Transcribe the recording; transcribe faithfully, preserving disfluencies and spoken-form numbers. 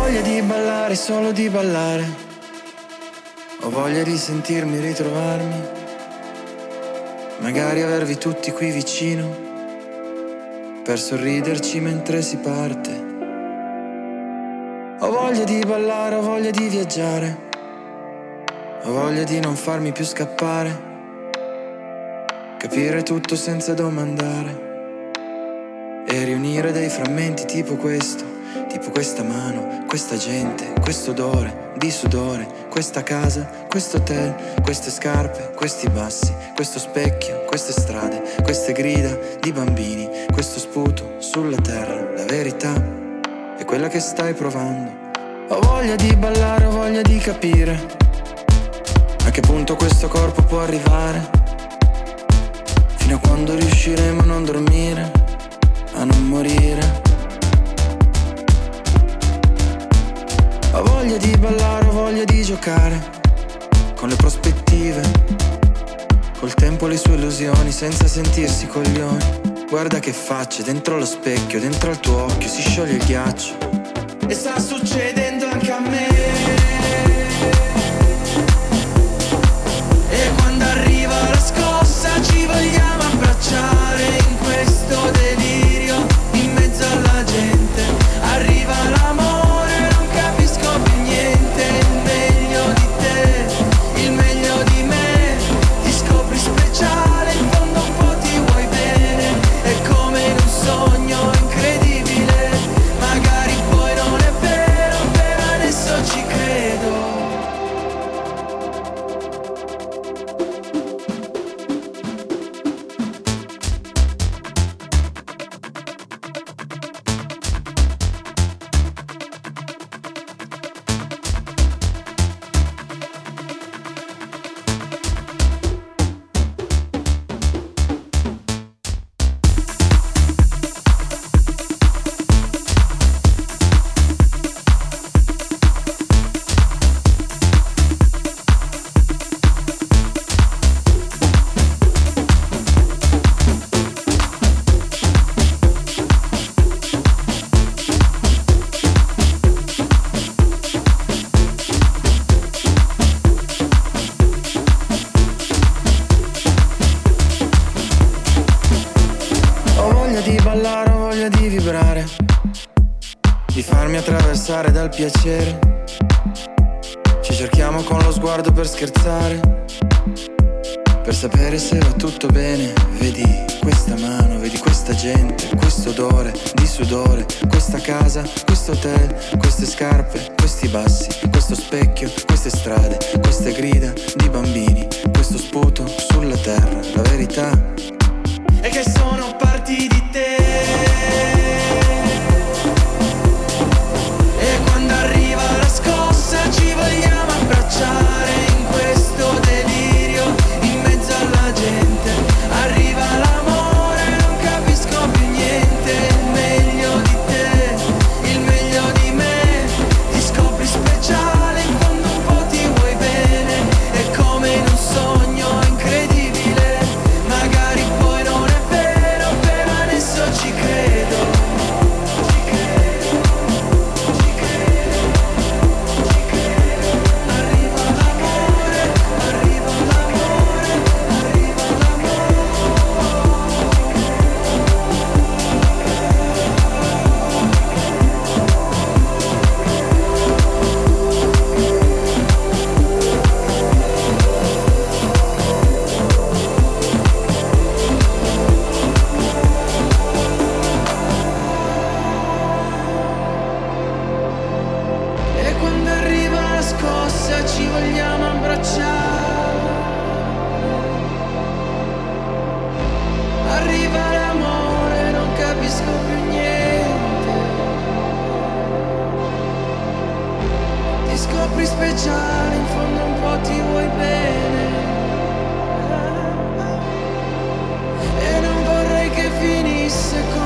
voglia di ballare, solo di ballare. Ho voglia di sentirmi ritrovarmi, magari avervi tutti qui vicino, per sorriderci mentre si parte. Ho voglia di ballare, ho voglia di viaggiare, ho voglia di non farmi più scappare, capire tutto senza domandare e riunire dei frammenti tipo questo, tipo questa mano, questa gente, questo odore di sudore, questa casa, questo hotel, queste scarpe, questi bassi, questo specchio, queste strade, queste grida di bambini, questo sputo sulla terra. La verità è quella che stai provando. Ho voglia di ballare, ho voglia di capire a che punto questo corpo può arrivare, fino a quando riusciremo a non dormire, a non morire. Ho voglia di ballare, ho voglia di giocare con le prospettive, col tempo le sue illusioni, senza sentirsi coglioni. Guarda che facce, dentro lo specchio, dentro al tuo occhio si scioglie il ghiaccio. E sta succedendo anche a me. E quando arriva la scossa ci vogliamo abbracciare in questo delirio, in mezzo alla gente. Arriva l'amore, non capisco più niente. Il meglio di te, il meglio di me. Ti scopri speciale, in fondo un po' ti vuoi bene. È come in un sogno incredibile. Magari poi non è vero, per adesso ci credo. Dal piacere ci cerchiamo con lo sguardo per scherzare, per sapere se va tutto bene. Vedi questa mano, vedi questa gente, questo odore di sudore, questa casa, questo hotel, queste scarpe, questi bassi, questo specchio, queste strade, queste grida di bambini, questo sputo sulla terra. La verità è che sono parti di te. Ci vogliamo abbracciare in questo delirio, in mezzo alla gente. Arriva l'amore, non capisco più niente. Il meglio di te, il meglio di me. Ti scopri speciale, in fondo un po' ti vuoi bene. È come in un sogno incredibile. Magari poi non è vero, per adesso ci credo. Ci vogliamo abbracciare. Arriva l'amore, non capisco più niente. Ti scopri speciale, in fondo un po' ti vuoi bene. E non vorrei che finisse così.